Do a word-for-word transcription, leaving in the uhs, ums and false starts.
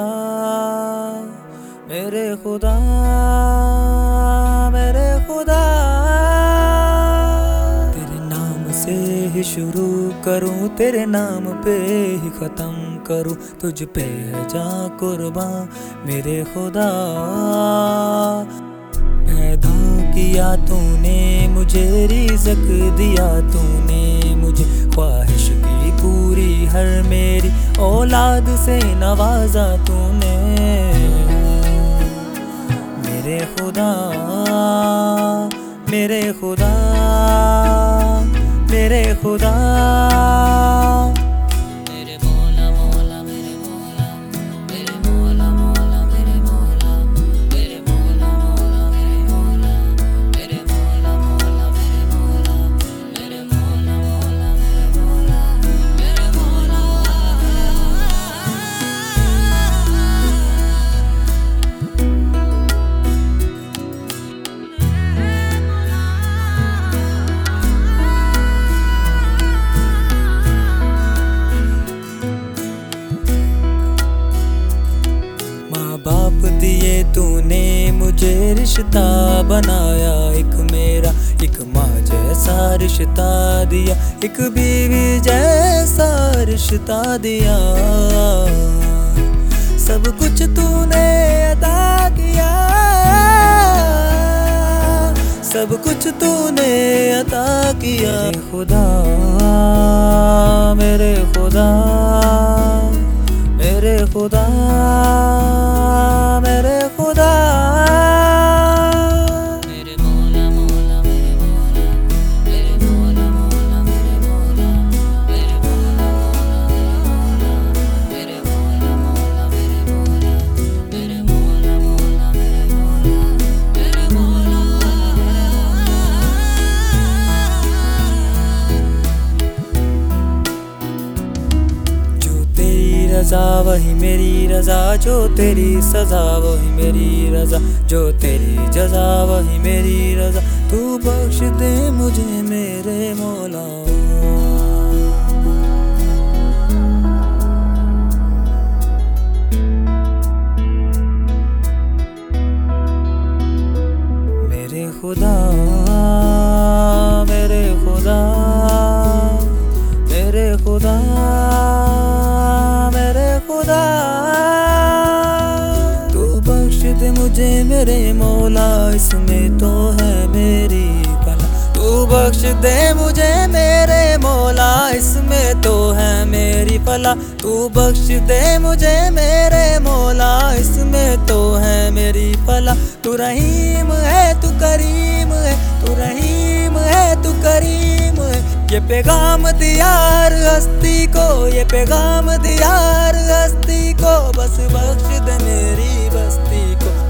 मेरे खुदा, मेरे खुदा। तेरे नाम से ही शुरू करूं, तेरे नाम पे ही खत्म करूं, तुझ पे है जा कुर्बान मेरे खुदा। पैदा किया तूने मुझे, रिज़्क दिया तूने मुझे, ख्वाहिश की पूरी हर मेरी औलाद से नवाजा तूने मेरे खुदा, मेरे खुदा, मेरे खुदा। बाप दिए तूने मुझे, रिश्ता बनाया एक मेरा, एक माँ जैसा रिश्ता दिया, एक बीवी जैसा रिश्ता दिया। सब कुछ तूने अता किया, सब कुछ तूने अता किया। मेरे खुदा, मेरे खुदा, मेरे खुदा, मेरे खुदा। मेरे मौला मौला मेरे मौला, मेरे मौला मौला मेरे मौला, मेरे मौला मौला मेरे मौला, मेरे मौला मौला मेरे मौला, मेरे मौला मौला मेरे मौला, मेरे मौला। जो तेरी रज़ा वही मेरी रज़ा, जो तेरी सज़ा वही मेरी रज़ा, जो तेरी जज़ा वही मेरी रज़ा, तू बख्श दे मुझे मेरे मौला। मेरे खुदा, मेरे खुदा, मेरे खुदा, मेरे खुदा। तू बख्श दे मुझे मेरे मौला, इसमें तो है मेरी भला। तू बख्श दे मुझे मेरे मौला, इसमें तो है मेरी भला। तू बख्श दे मुझे मेरे मौला, इसमें तो है मेरी भला। तू रहीम है, तू करीम है, तू रहीम है, तू करीम है। ये पैगाम दियार हस्ती को, ये पैगाम दियार हस्ती को, बस बख्श दे मेरी बस्ती को।